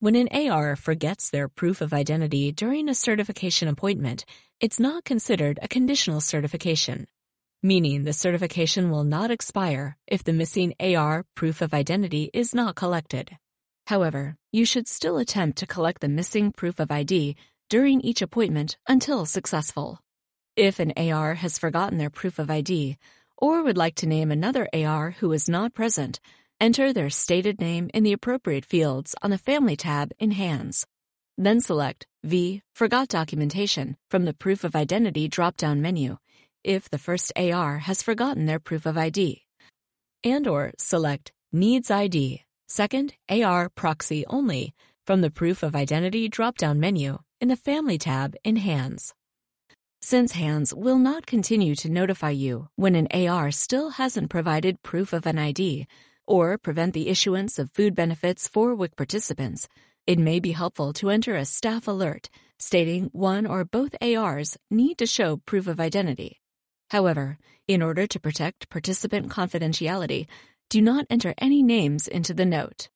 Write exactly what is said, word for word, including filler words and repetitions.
When an A R forgets their proof of identity during a certification appointment, it's not considered a conditional certification, meaning the certification will not expire if the missing A R proof of identity is not collected. However, you should still attempt to collect the missing proof of I D during each appointment until successful. If an A R has forgotten their proof of I D or would like to name another A R who is not present, enter their stated name in the appropriate fields on the Family tab in Hands. Then select V. Forgot Documentation from the Proof of Identity drop-down menu if the first A R has forgotten their proof of I D, and or select Needs I D, second A R Proxy Only from the Proof of Identity drop-down menu in the Family tab in Hands. Since Hands will not continue to notify you when an A R still hasn't provided proof of an I D or prevent the issuance of food benefits for W I C participants, it may be helpful to enter a staff alert stating one or both A Rs need to show proof of identity. However, in order to protect participant confidentiality, do not enter any names into the note.